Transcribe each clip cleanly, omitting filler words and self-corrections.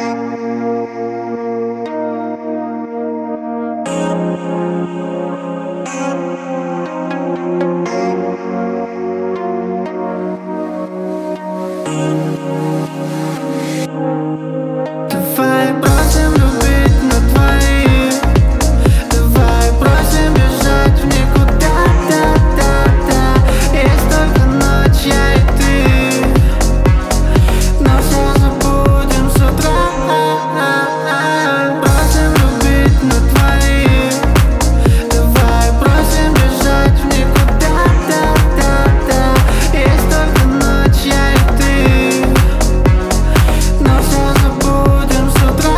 Давай бросим любить на двоих. Давай бросим бежать в никуда. Есть только ночь, я и ты, но все забудем с утра. Бросим любить на двоих. Давай бросим бежать в никуда. Есть только ночь, я и ты, но все забудем с утра.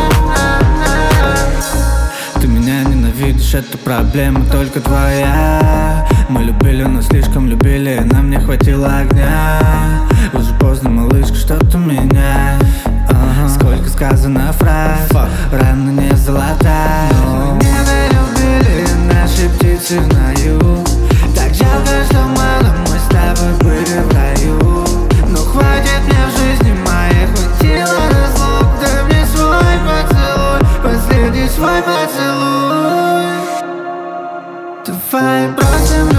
Ты меня ненавидишь, это проблема только твоя. Мы любили, но слишком любили, нам не хватило огня. Уже поздно, малышка, что-то меняй. Сколько сказано фраз, рана не золотая. Но мы не долюбили наши птицы в наю. Так жалко, что мало мы с тобой были в раю. Но хватит мне в жизни моей, хватило разлук. Дай мне свой поцелуй, последний свой поцелуй. Давай бросим